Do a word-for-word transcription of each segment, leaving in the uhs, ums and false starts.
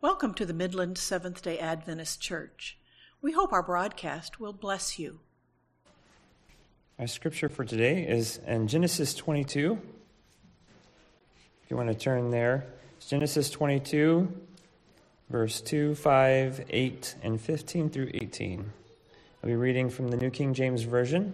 Welcome to the Midland Seventh-day Adventist Church. We hope our broadcast will bless you. Our scripture for today is in Genesis twenty-two. If you want to turn there, it's Genesis twenty-two, verse two, five, eight, and fifteen through eighteen. I'll be reading from the New King James Version.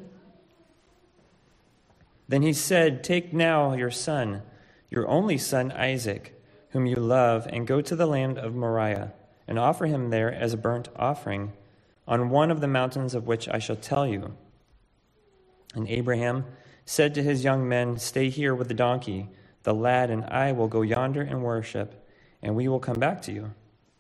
Then he said, "Take now your son, your only son Isaac, whom you love, and go to the land of Moriah, and offer him there as a burnt offering on one of the mountains of which I shall tell you." And Abraham said to his young men, "Stay here with the donkey. The lad and I will go yonder and worship, and we will come back to you."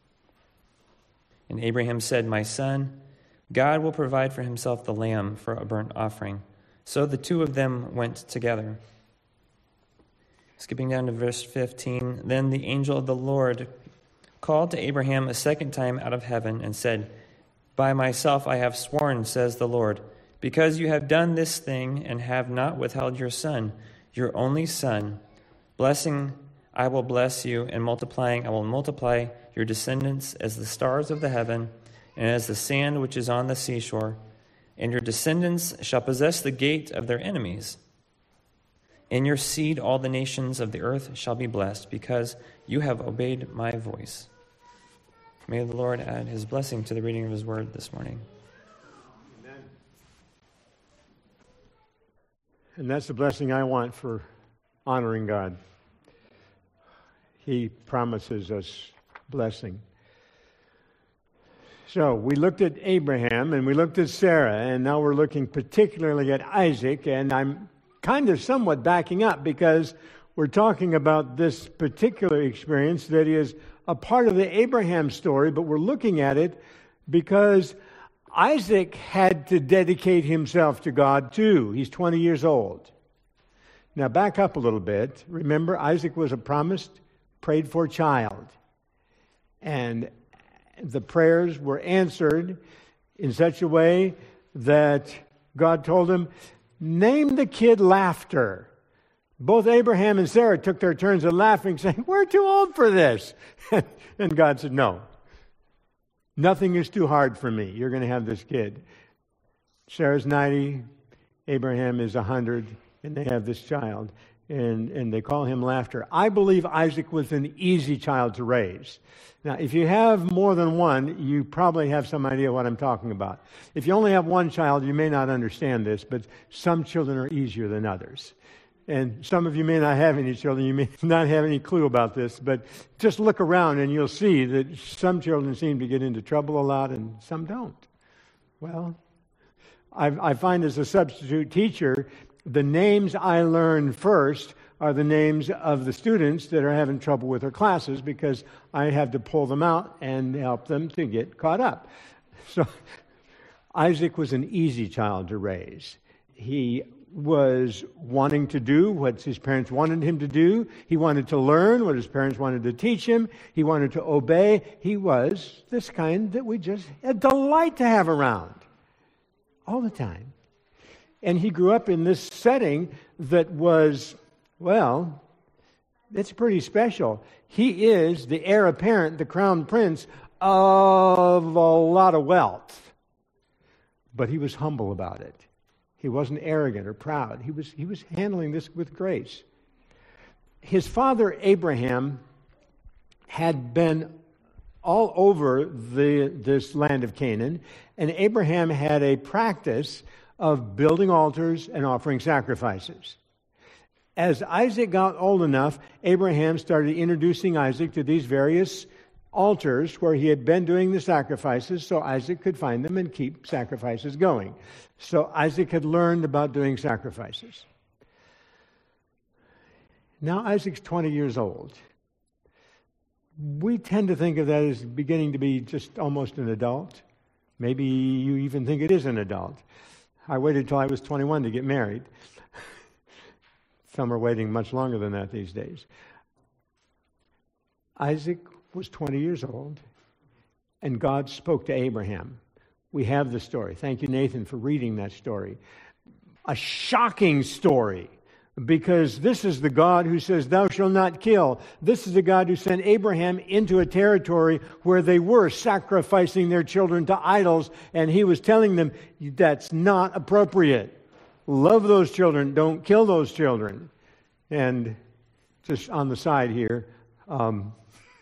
And Abraham said, "My son, God will provide for himself the lamb for a burnt offering." So the two of them went together. Skipping down to verse fifteen, then the angel of the Lord called to Abraham a second time out of heaven and said, "By myself I have sworn, says the Lord, because you have done this thing and have not withheld your son, your only son. Blessing I will bless you, and multiplying I will multiply your descendants as the stars of the heaven and as the sand which is on the seashore. And your descendants shall possess the gate of their enemies. In your seed all the nations of the earth shall be blessed, because you have obeyed my voice." May the Lord add his blessing to the reading of his word this morning. Amen. And that's the blessing I want for honoring God. He promises us blessing. So we looked at Abraham and we looked at Sarah, and now we're looking particularly at Isaac, and I'm kind of somewhat backing up because we're talking about this particular experience that is a part of the Abraham story, but we're looking at it because Isaac had to dedicate himself to God too. He's twenty years old. Now back up a little bit. Remember, Isaac was a promised, prayed for child. And the prayers were answered in such a way that God told him, "Name the kid Laughter." Both Abraham and Sarah took their turns at laughing, saying, "We're too old for this." And God said, "No. Nothing is too hard for me. You're going to have this kid." Sarah's ninety, Abraham is one hundred, and they have this child. And, and they call him Laughter. I believe Isaac was an easy child to raise. Now, if you have more than one, you probably have some idea what I'm talking about. If you only have one child, you may not understand this, but some children are easier than others. And some of you may not have any children, you may not have any clue about this, but just look around and you'll see that some children seem to get into trouble a lot and some don't. Well, I, I find as a substitute teacher, the names I learn first are the names of the students that are having trouble with their classes, because I have to pull them out and help them to get caught up. So Isaac was an easy child to raise. He was wanting to do what his parents wanted him to do. He wanted to learn what his parents wanted to teach him. He wanted to obey. He was this kind that we just a delight to have around all the time. And he grew up in this setting that was, well, it's pretty special. He is the heir apparent, the crown prince of a lot of wealth. But he was humble about it. He wasn't arrogant or proud. He was, he was handling this with grace. His father, Abraham, had been all over the this land of Canaan, and Abraham had a practice of building altars and offering sacrifices. As Isaac got old enough, Abraham started introducing Isaac to these various altars where he had been doing the sacrifices, so Isaac could find them and keep sacrifices going. So Isaac had learned about doing sacrifices. Now Isaac's twenty years old. We tend to think of that as beginning to be just almost an adult. Maybe you even think it is an adult. I waited till I was twenty-one to get married. Some are waiting much longer than that these days. Isaac was twenty years old, and God spoke to Abraham. We have the story. Thank you, Nathan, for reading that story. A shocking story, Because this is the God who says, thou shalt not kill. This is the God who sent Abraham into a territory where they were sacrificing their children to idols, and he was telling them, that's not appropriate. Love those children, don't kill those children. And just on the side here, um,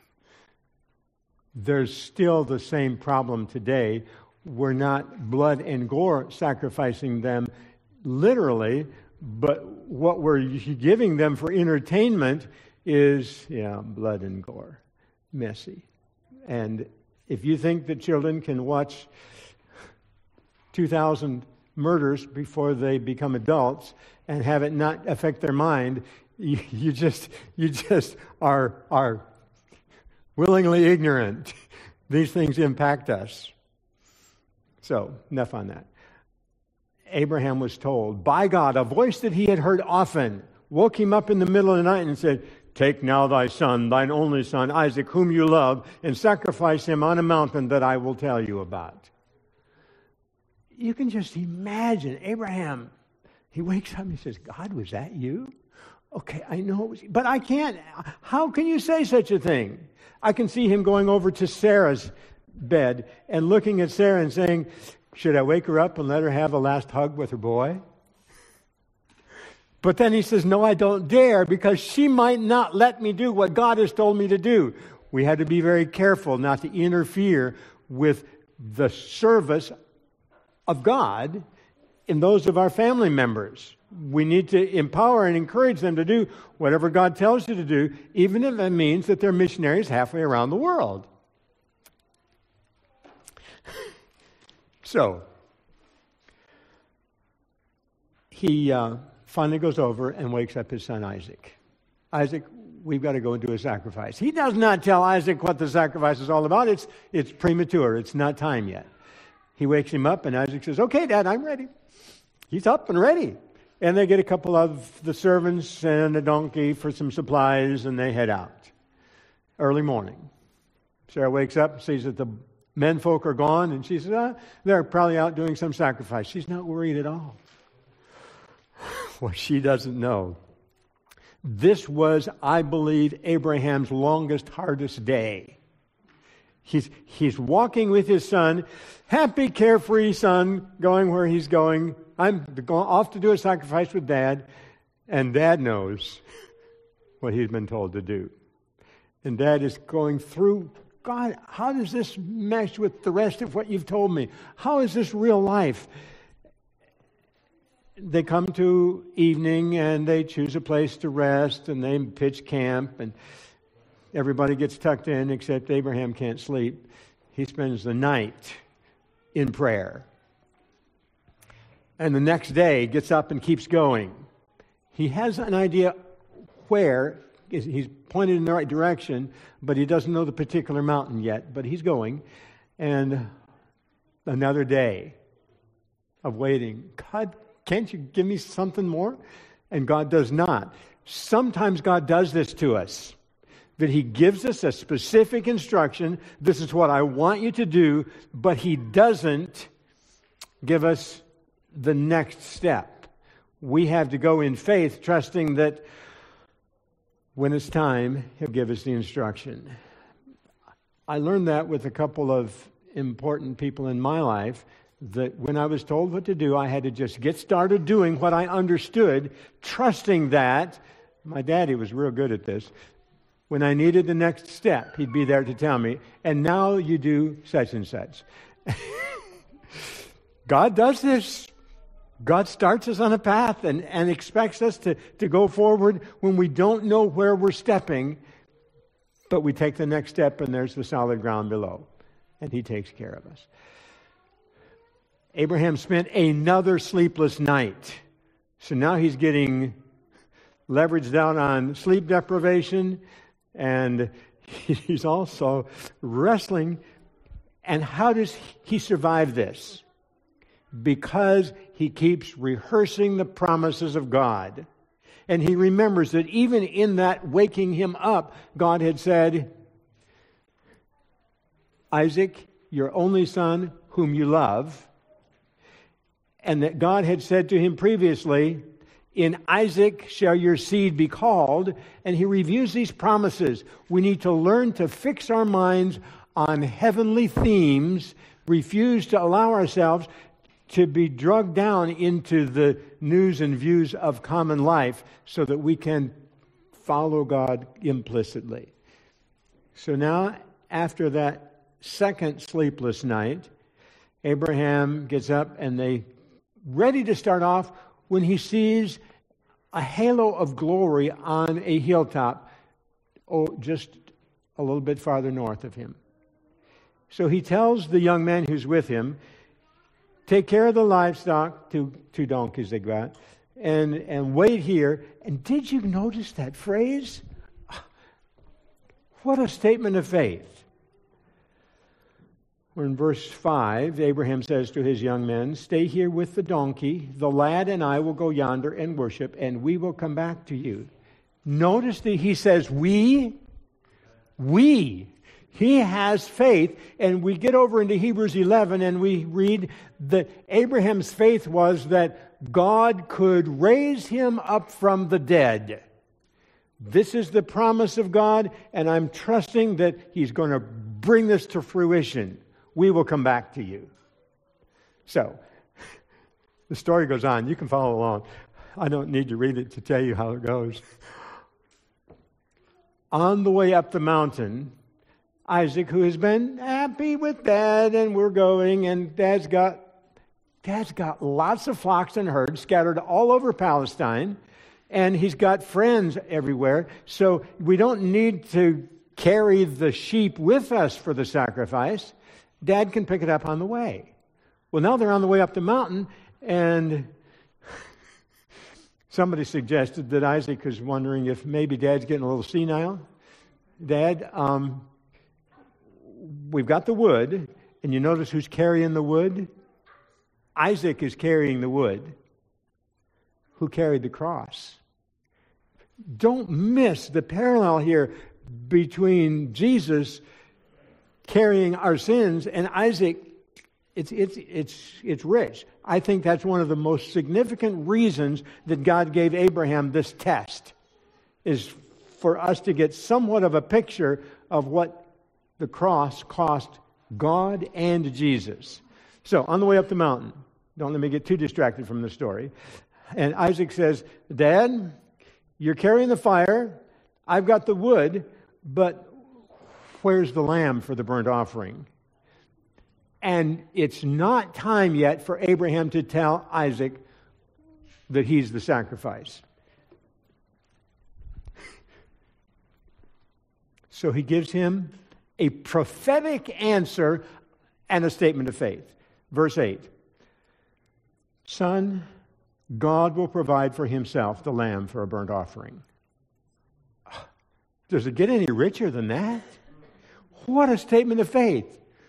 there's still the same problem today. We're not blood and gore sacrificing them literally, but what we're giving them for entertainment is, yeah, blood and gore. Messy. And if you think that children can watch two thousand murders before they become adults and have it not affect their mind, you, you just you just are are willingly ignorant. These things impact us. So, enough on that. Abraham was told by God, a voice that he had heard often, woke him up in the middle of the night and said, take now thy son, thine only son, Isaac, whom you love, and sacrifice him on a mountain that I will tell you about. You can just imagine Abraham. He wakes up and he says, God, was that you? Okay, I know it was you, but I can't. How can you say such a thing? I can see him going over to Sarah's bed and looking at Sarah and saying, should I wake her up and let her have a last hug with her boy? But then he says, no, I don't dare, because she might not let me do what God has told me to do. We had to be very careful not to interfere with the service of God in those of our family members. We need to empower and encourage them to do whatever God tells you to do, even if it means that they're missionaries halfway around the world. So, he uh, finally goes over and wakes up his son Isaac. Isaac, we've got to go and do a sacrifice. He does not tell Isaac what the sacrifice is all about. It's, it's premature. It's not time yet. He wakes him up and Isaac says, okay, Dad, I'm ready. He's up and ready. And they get a couple of the servants and a donkey for some supplies, and they head out. Early morning. Sarah wakes up, sees that the men folk are gone, and she says, ah, they're probably out doing some sacrifice. She's not worried at all. Well, she doesn't know. This was, I believe, Abraham's longest, hardest day. He's, he's walking with his son, happy, carefree son, going where he's going. I'm going off to do a sacrifice with Dad, and Dad knows what he's been told to do. And Dad is going through, God, how does this mesh with the rest of what you've told me? How is this real life? They come to evening and they choose a place to rest and they pitch camp and everybody gets tucked in except Abraham can't sleep. He spends the night in prayer. And the next day gets up and keeps going. He has an idea where. He's pointed in the right direction, but he doesn't know the particular mountain yet, but he's going. And another day of waiting. God, can't you give me something more? And God does not. Sometimes God does this to us, that He gives us a specific instruction. This is what I want you to do, but He doesn't give us the next step. We have to go in faith, trusting that when it's time, He'll give us the instruction. I learned that with a couple of important people in my life, that when I was told what to do, I had to just get started doing what I understood, trusting that. My daddy was real good at this. When I needed the next step, he'd be there to tell me, and now you do such and such. God does this. God starts us on a path and, and expects us to, to go forward when we don't know where we're stepping, but we take the next step and there's the solid ground below. And He takes care of us. Abraham spent another sleepless night. So now he's getting leveraged down on sleep deprivation, and he's also wrestling. And how does he survive this? Because he keeps rehearsing the promises of God. And he remembers that even in that waking him up, God had said, Isaac, your only son, whom you love, and that God had said to him previously, In Isaac shall your seed be called. And he reviews these promises. We need to learn to fix our minds on heavenly themes, refuse to allow ourselves to be drugged down into the news and views of common life so that we can follow God implicitly. So now, after that second sleepless night, Abraham gets up and they ready to start off when he sees a halo of glory on a hilltop, oh, just a little bit farther north of him. So he tells the young man who's with him, take care of the livestock, two, two donkeys they got, and, and wait here. And did you notice that phrase? What a statement of faith. In verse five, Abraham says to his young men, stay here with the donkey. The lad and I will go yonder and worship, and we will come back to you. Notice that he says, we, we. He has faith, and we get over into Hebrews eleven, and we read that Abraham's faith was that God could raise him up from the dead. This is the promise of God, and I'm trusting that He's going to bring this to fruition. We will come back to you. So, the story goes on. You can follow along. I don't need to read it to tell you how it goes. On the way up the mountain, Isaac, who has been happy with Dad, and we're going, and Dad's got, Dad's got lots of flocks and herds scattered all over Palestine, and he's got friends everywhere, so we don't need to carry the sheep with us for the sacrifice. Dad can pick it up on the way. Well, now they're on the way up the mountain, and somebody suggested that Isaac was wondering if maybe Dad's getting a little senile. Dad, um, we've got the wood, and you notice who's carrying the wood? Isaac is carrying the wood. Who carried the cross? Don't miss the parallel here between Jesus carrying our sins and Isaac. It's, it's, it's, it's rich. I think that's one of the most significant reasons that God gave Abraham this test, is for us to get somewhat of a picture of what the cross cost God and Jesus. So, on the way up the mountain, don't let me get too distracted from the story. And Isaac says, Dad, you're carrying the fire, I've got the wood, but where's the lamb for the burnt offering? And it's not time yet for Abraham to tell Isaac that he's the sacrifice. So he gives him a prophetic answer and a statement of faith. Verse eight. Son, God will provide for Himself the lamb for a burnt offering. Does it get any richer than that? What a statement of faith.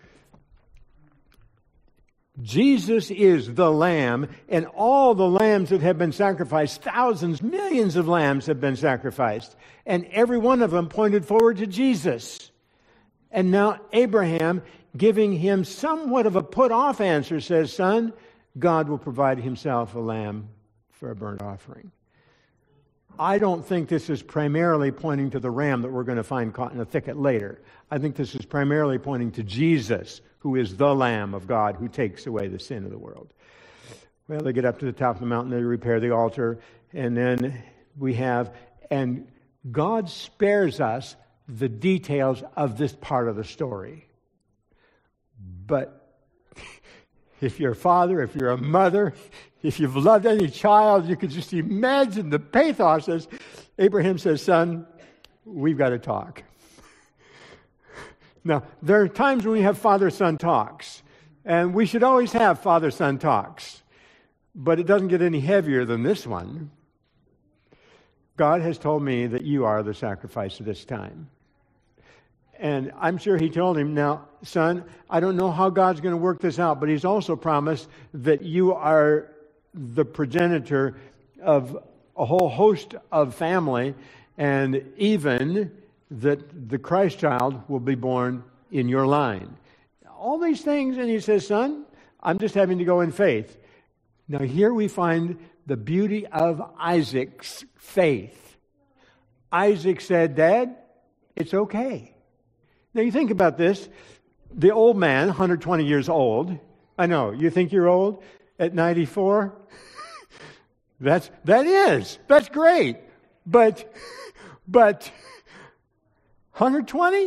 Jesus is the lamb, and all the lambs that have been sacrificed, thousands, millions of lambs have been sacrificed, and every one of them pointed forward to Jesus. And now Abraham, giving him somewhat of a put-off answer, says, Son, God will provide Himself a lamb for a burnt offering. I don't think this is primarily pointing to the ram that we're going to find caught in a thicket later. I think this is primarily pointing to Jesus, who is the Lamb of God who takes away the sin of the world. Well, they get up to the top of the mountain, they repair the altar, and then we have, and God spares us the details of this part of the story. But if you're a father, if you're a mother, if you've loved any child, you could just imagine the pathos as Abraham says, Son, we've got to talk. Now, there are times when we have father-son talks, and we should always have father-son talks, but it doesn't get any heavier than this one. God has told me that you are the sacrifice of this time. And I'm sure He told him, now, son, I don't know how God's going to work this out, but He's also promised that you are the progenitor of a whole host of family, and even that the Christ child will be born in your line. All these things, and He says, son, I'm just having to go in faith. Now here we find the beauty of Isaac's faith. Isaac said, Dad, it's okay. Now you think about this. The old man, one hundred twenty years old. I know, you think you're old at ninety-four? That's, that is. That's great. But, but, one hundred twenty?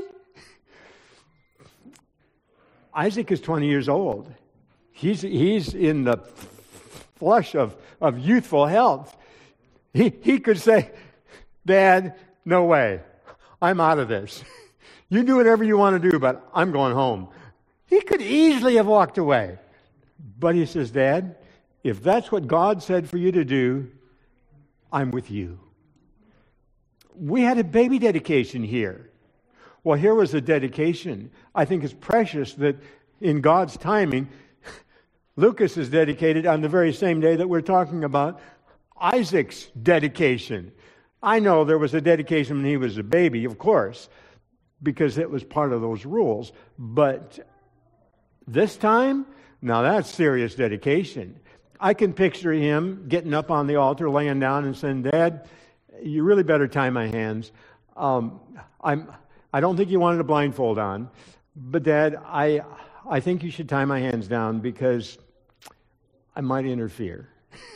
Isaac is twenty years old. He's, he's in the flush of, of youthful health. He, he could say, Dad, no way. I'm out of this. You do whatever you want to do, but I'm going home. He could easily have walked away. But he says, Dad, if that's what God said for you to do, I'm with you. We had a baby dedication here. Well, here was a dedication. I think it's precious that in God's timing, Lucas is dedicated on the very same day that we're talking about Isaac's dedication. I know there was a dedication when he was a baby, of course, because it was part of those rules. But this time, now that's serious dedication. I can picture him getting up on the altar, laying down and saying, Dad, you really better tie my hands. Um, I'm, I don't think you wanted a blindfold on, but Dad, I, I think you should tie my hands down because I might interfere.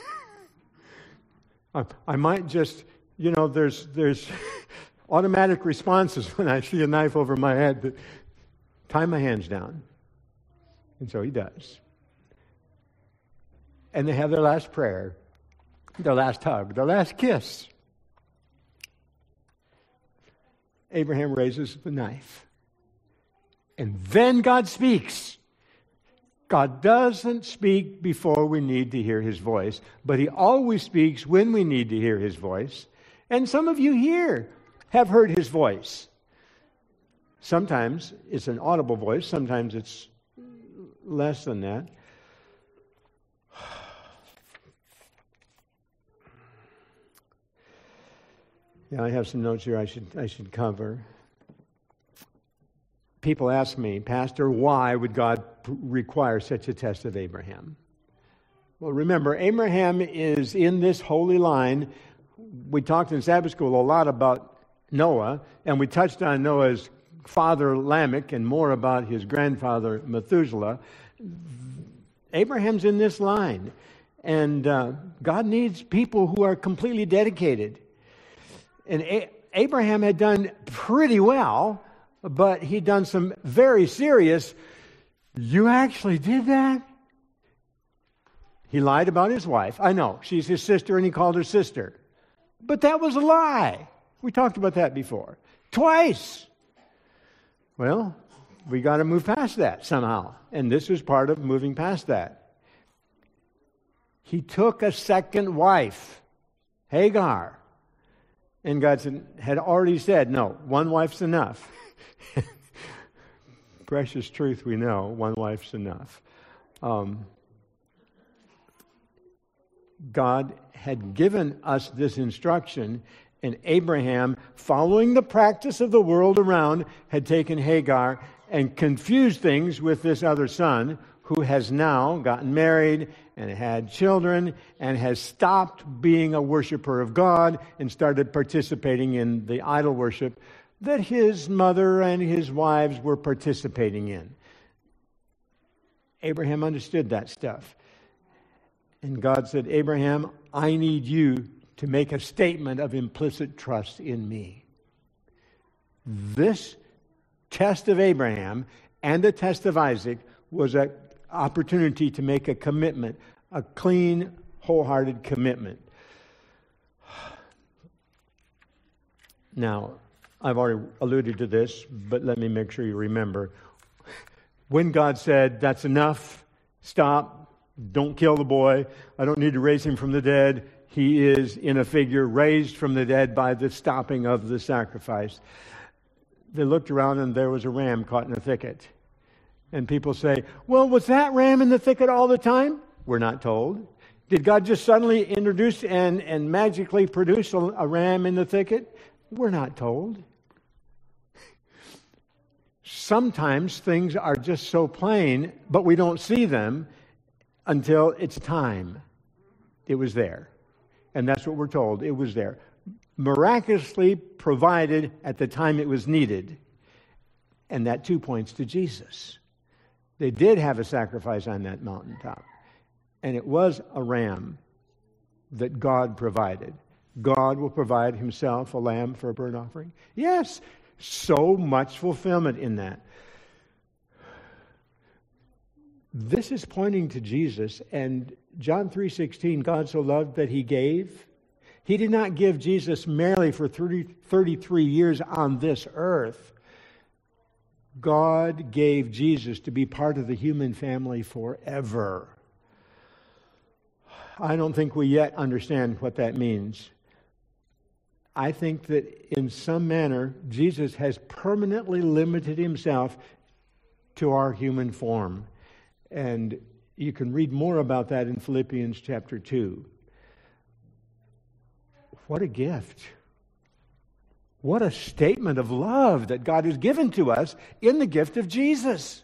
I, I might just, you know, there's there's automatic responses when I see a knife over my head that tie my hands down. And so he does. And they have their last prayer, their last hug, their last kiss. Abraham raises the knife. And then God speaks. God doesn't speak before we need to hear his voice, but he always speaks when we need to hear his voice. And some of you here have heard his voice. Sometimes it's an audible voice, sometimes it's less than that. Yeah, I have some notes here I should I should cover. People ask me, Pastor, why would God require such a test of Abraham? Well, remember, Abraham is in this holy line. We talked in Sabbath school a lot about Noah, and we touched on Noah's father Lamech and more about his grandfather Methuselah. Abraham's in this line, and uh, God needs people who are completely dedicated. And A- Abraham had done pretty well, but he'd done some very serious, you actually did that? He lied about his wife. I know, she's his sister and he called her sister. But that was a lie. We talked about that before. Twice. Well, we got to move past that somehow. And this was part of moving past that. He took a second wife, Hagar. And God said, had already said, no, one wife's enough. Precious truth we know, one wife's enough. Um, God had given us this instruction, and Abraham, following the practice of the world around, had taken Hagar and confused things with this other son, who has now gotten married and had children and has stopped being a worshiper of God and started participating in the idol worship that his mother and his wives were participating in. Abraham understood that stuff. And God said, Abraham, I need you to make a statement of implicit trust in me. This test of Abraham and the test of Isaac was an opportunity to make a commitment, a clean, wholehearted commitment. Now, I've already alluded to this, but let me make sure you remember. When God said, that's enough, stop, don't kill the boy, I don't need to raise him from the dead, he is, in a figure, raised from the dead by the stopping of the sacrifice. They looked around and there was a ram caught in a thicket. And people say, well, was that ram in the thicket all the time? We're not told. Did God just suddenly introduce and, and magically produce a, a ram in the thicket? We're not told. Sometimes things are just so plain, but we don't see them until it's time. it was there. And that's what we're told. It was there. Miraculously provided at the time it was needed. And that too points to Jesus. They did have a sacrifice on that mountaintop. And it was a ram that God provided. God will provide himself a lamb for a burnt offering. Yes, so much fulfillment in that. This is pointing to Jesus, and John three sixteen, God so loved that he gave. He did not give Jesus merely for thirty, thirty-three years on this earth. God gave Jesus to be part of the human family forever. I don't think we yet understand what that means. I think that in some manner, Jesus has permanently limited himself to our human form. And you can read more about that in Philippians chapter two. What a gift. What a statement of love that God has given to us in the gift of Jesus.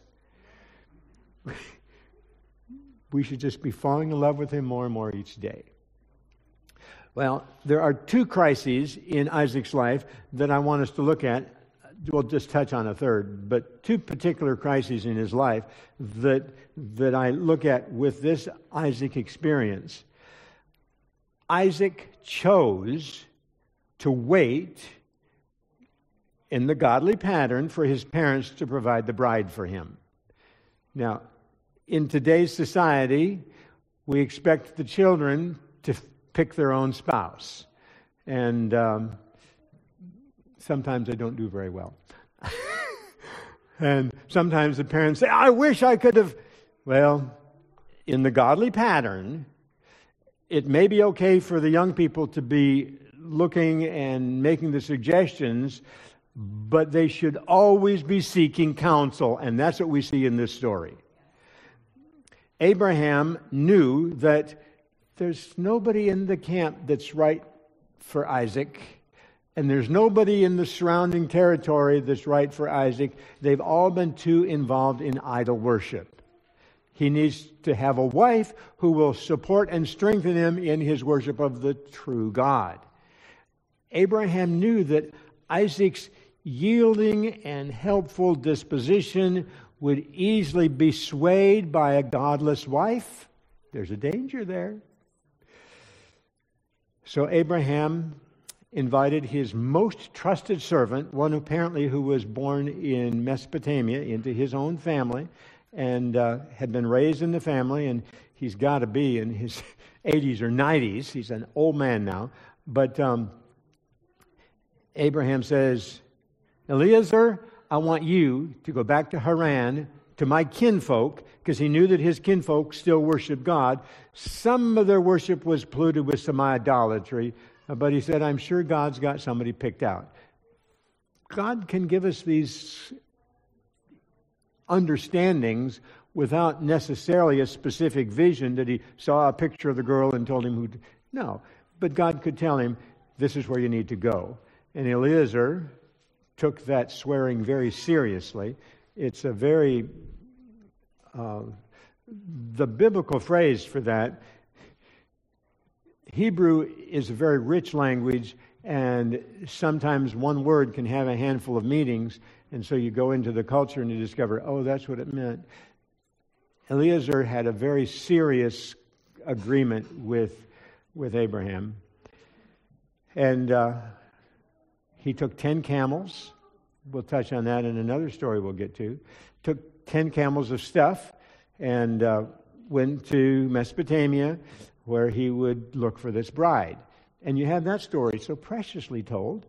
We should just be falling in love with him more and more each day. Well, there are two crises in Isaac's life that I want us to look at. We'll just touch on a third, but two particular crises in his life that, that I look at with this Isaac experience. Isaac chose to wait in the godly pattern for his parents to provide the bride for him. Now, in today's society, we expect the children to pick their own spouse. And um, sometimes they don't do very well. And sometimes the parents say, I wish I could have. Well, in the godly pattern, it may be okay for the young people to be looking and making the suggestions, but they should always be seeking counsel. And that's what we see in this story. Abraham knew that there's nobody in the camp that's right for Isaac, and there's nobody in the surrounding territory that's right for Isaac. They've all been too involved in idol worship. He needs to have a wife who will support and strengthen him in his worship of the true God. Abraham knew that Isaac's yielding and helpful disposition would easily be swayed by a godless wife. There's a danger there. So Abraham invited his most trusted servant, one apparently who was born in Mesopotamia, into his own family and uh, had been raised in the family, and he's got to be in his eighties or nineties. He's an old man now. But um, Abraham says, Eliezer, I want you to go back to Haran, to my kinfolk, because he knew that his kinfolk still worshiped God. Some of their worship was polluted with some idolatry, but he said, I'm sure God's got somebody picked out. God can give us these understandings without necessarily a specific vision that he saw a picture of the girl and told him who. To, no, but God could tell him, this is where you need to go. And Eliezer took that swearing very seriously. It's a very, uh, the biblical phrase for that, Hebrew is a very rich language, and sometimes one word can have a handful of meanings, and so you go into the culture and you discover, oh, that's what it meant. Eliezer had a very serious agreement with, with Abraham, and uh, he took ten camels. We'll touch on that in another story we'll get to. Took ten camels of stuff and uh, went to Mesopotamia where he would look for this bride. And you have that story so preciously told.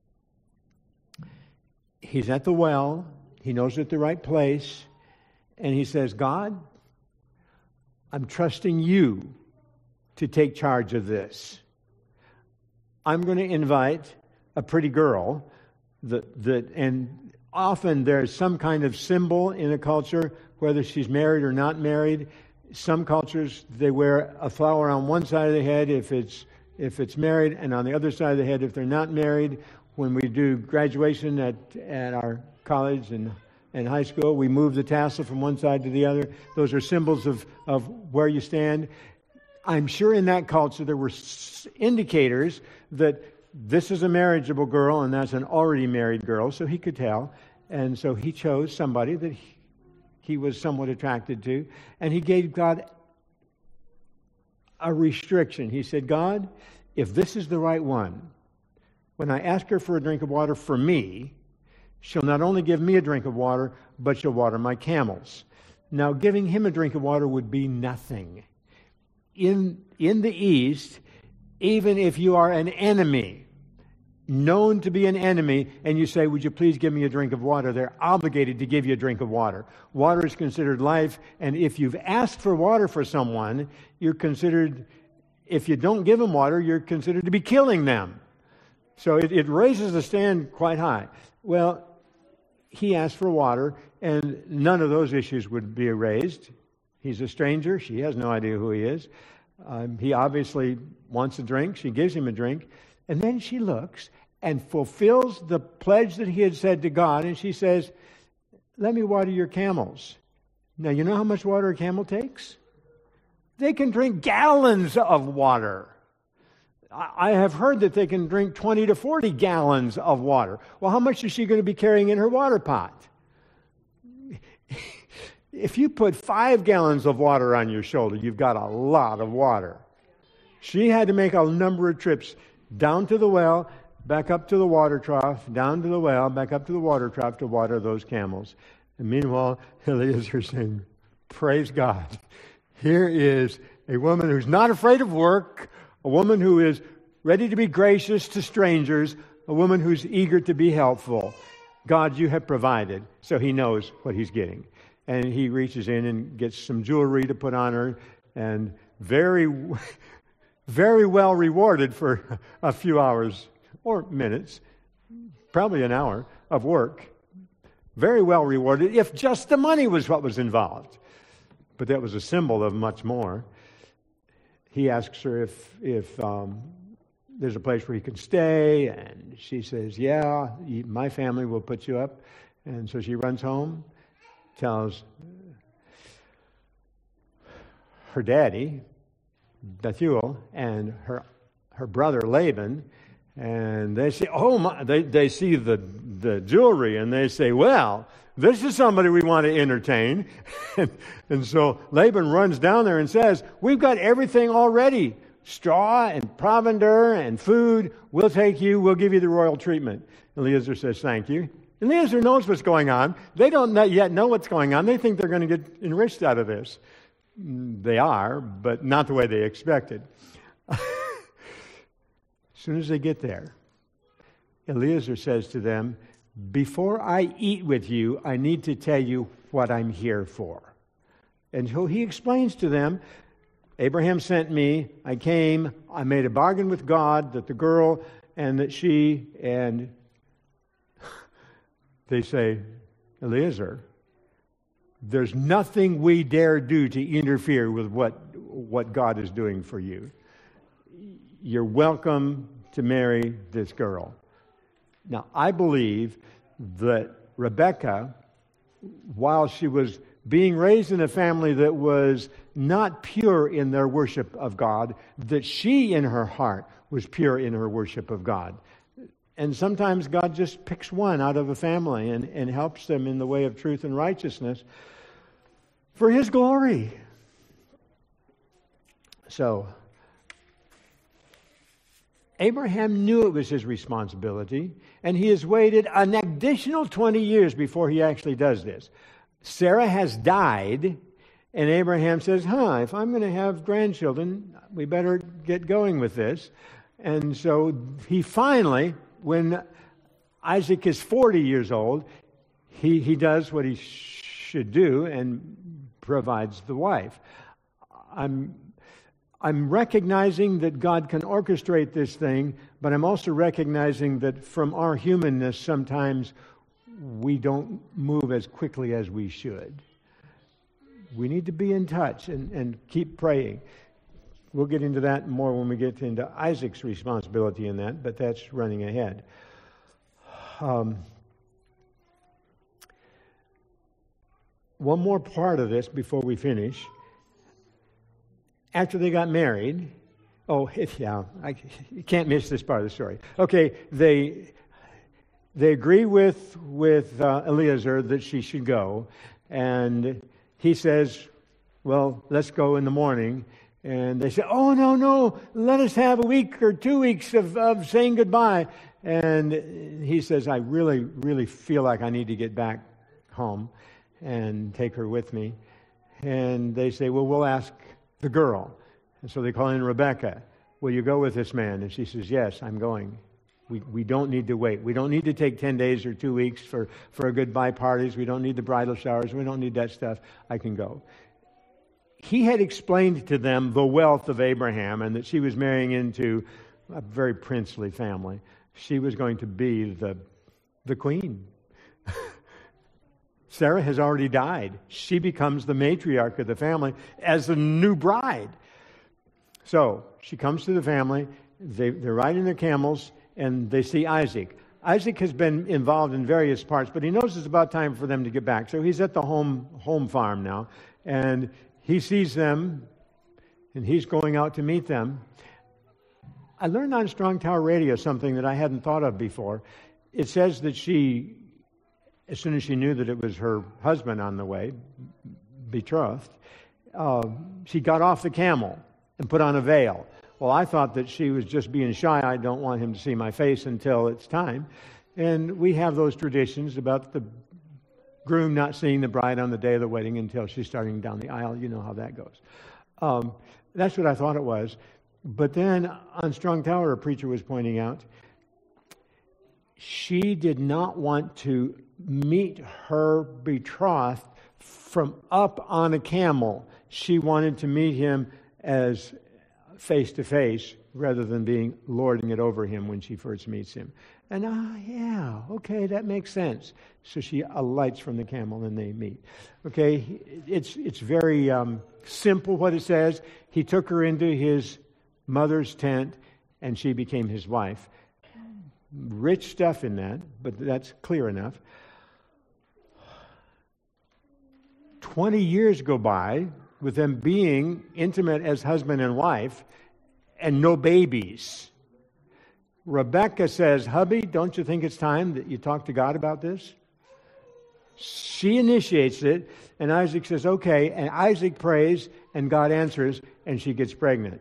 He's at the well. He knows at the right place. And he says, God, I'm trusting you to take charge of this. I'm going to invite a pretty girl that, that, and often there's some kind of symbol in a culture, whether she's married or not married. Some cultures, they wear a flower on one side of the head if it's if it's married, and on the other side of the head if they're not married. When we do graduation at, at our college and, and high school, we move the tassel from one side to the other. Those are symbols of, of where you stand. I'm sure in that culture there were indicators that this is a marriageable girl and that's an already married girl, so he could tell. And so he chose somebody that he, he was somewhat attracted to, and he gave God a restriction. He said, God, if this is the right one, when I ask her for a drink of water for me, she'll not only give me a drink of water, but she'll water my camels. Now, giving him a drink of water would be nothing. In, in the East, even if you are an enemy, known to be an enemy, and you say, would you please give me a drink of water, they're obligated to give you a drink of water. Water is considered life, and if you've asked for water for someone, you're considered, if you don't give them water, you're considered to be killing them. So it, it raises the stand quite high. Well, he asked for water, and none of those issues would be raised. He's a stranger. She has no idea who he is. Um, he obviously wants a drink. She gives him a drink. And then she looks and fulfills the pledge that he had said to God, and she says, let me water your camels. Now, you know how much water a camel takes? They can drink gallons of water. I have heard that they can drink twenty to forty gallons of water. Well, how much is she going to be carrying in her water pot? If you put five gallons of water on your shoulder, you've got a lot of water. She had to make a number of trips down to the well, back up to the water trough, down to the well, back up to the water trough to water those camels. And meanwhile, Eliezer is saying, praise God. Here is a woman who's not afraid of work, a woman who is ready to be gracious to strangers, a woman who's eager to be helpful. God, you have provided. So he knows what he's getting. And he reaches in and gets some jewelry to put on her, and very, very well rewarded for a few hours or minutes, probably an hour of work. Very well rewarded, if just the money was what was involved. But that was a symbol of much more. He asks her if if um, there's a place where he can stay, and she says, yeah, my family will put you up. And so she runs home, tells her daddy, Bethuel, and her her brother Laban, and they say, oh my, they, they see the, the jewelry, and they say, well, this is somebody we want to entertain. and, and so Laban runs down there and says, we've got everything already, straw and provender and food. We'll take you, we'll give you the royal treatment. Eliezer says, thank you. Eliezer knows what's going on. They don't yet know what's going on. They think they're going to get enriched out of this. They are, but not the way they expected. As soon as they get there, Eliezer says to them, before I eat with you, I need to tell you what I'm here for. And so he explains to them, Abraham sent me, I came, I made a bargain with God that the girl and that she, and they say, Eliezer, there's nothing we dare do to interfere with what, what God is doing for you. You're welcome to marry this girl. Now, I believe that Rebekah, while she was being raised in a family that was not pure in their worship of God, that she in her heart was pure in her worship of God. And sometimes God just picks one out of a family and, and helps them in the way of truth and righteousness for His glory. So, Abraham knew it was his responsibility, and he has waited an additional twenty years before he actually does this. Sarah has died, and Abraham says, huh, if I'm going to have grandchildren, we better get going with this. And so he finally, when Isaac is forty years old, he, he does what he should do and provides the wife. I'm I'm recognizing that God can orchestrate this thing, but I'm also recognizing that from our humanness, sometimes we don't move as quickly as we should. We need to be in touch and, and keep praying. We'll get into that more when we get into Isaac's responsibility in that, but that's running ahead. Um, one more part of this before we finish. after they got married, oh, yeah, I, you can't miss this part of the story. Okay, they they agree with, with uh, Eliezer that she should go, and he says, well, let's go in the morning. And they say, oh, no, no, let us have a week or two weeks of, of saying goodbye. And he says, I really, really feel like I need to get back home and take her with me. And they say, well, we'll ask the girl. And so they call in Rebecca. Will you go with this man? And she says, yes, I'm going. We we don't need to wait. We don't need to take ten days or two weeks for, for a goodbye parties. We don't need the bridal showers. We don't need that stuff. I can go. He had explained to them the wealth of Abraham and that she was marrying into a very princely family. She was going to be the, the queen. Sarah has already died. She becomes the matriarch of the family as the new bride. So she comes to the family. They, they're riding their camels, and they see Isaac. Isaac has been involved in various parts, but he knows it's about time for them to get back. So he's at the home home farm now, and he sees them, and he's going out to meet them. I learned on Strong Tower Radio something that I hadn't thought of before. It says that she, as soon as she knew that it was her husband on the way, betrothed, uh, she got off the camel and put on a veil. Well, I thought that she was just being shy. I don't want him to see my face until it's time. And we have those traditions about the groom not seeing the bride on the day of the wedding until she's starting down the aisle. You know how that goes. Um, that's what I thought it was. But then on Strong Tower, a preacher was pointing out, she did not want to meet her betrothed from up on a camel. She wanted to meet him as face-to-face rather than being lording it over him when she first meets him. And, ah, uh, yeah, okay, that makes sense. So she alights from the camel and they meet. Okay, it's it's very um, simple what it says. He took her into his mother's tent and she became his wife. Rich stuff in that, but that's clear enough. Twenty years go by with them being intimate as husband and wife and no babies. Rebecca says, hubby, don't you think it's time that you talk to God about this? She initiates it, and Isaac says, okay, and Isaac prays, and God answers, and she gets pregnant.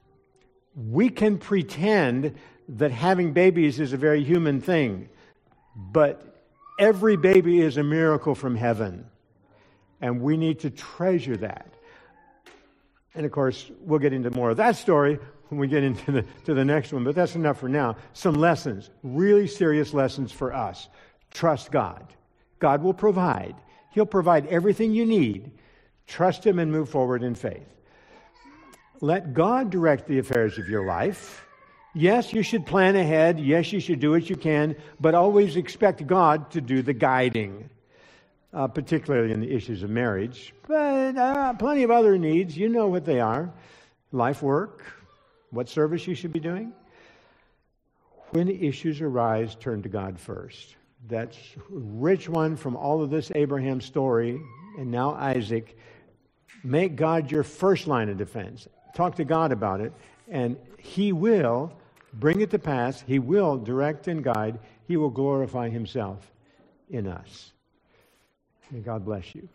We can pretend that having babies is a very human thing, but every baby is a miracle from heaven, and we need to treasure that. And of course, we'll get into more of that story when we get into the to the next one, but that's enough for now. Some lessons, really serious lessons for us. Trust God. God will provide. He'll provide everything you need. Trust Him and move forward in faith. Let God direct the affairs of your life. Yes, you should plan ahead. Yes, you should do what you can, but always expect God to do the guiding, uh, particularly in the issues of marriage. But uh, plenty of other needs. You know what they are. Life work. What service you should be doing. When issues arise, turn to God first. That's a rich one from all of this Abraham story, and now Isaac. Make God your first line of defense. Talk to God about it, and He will bring it to pass. He will direct and guide. He will glorify Himself in us. May God bless you.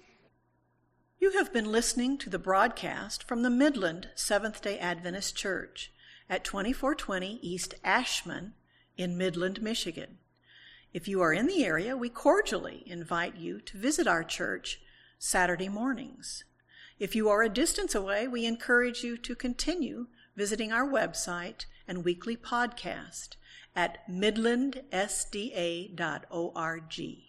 You have been listening to the broadcast from the Midland Seventh-day Adventist Church at twenty-four twenty East Ashman in Midland, Michigan. If you are in the area, we cordially invite you to visit our church Saturday mornings. If you are a distance away, we encourage you to continue visiting our website and weekly podcast at midland s d a dot org.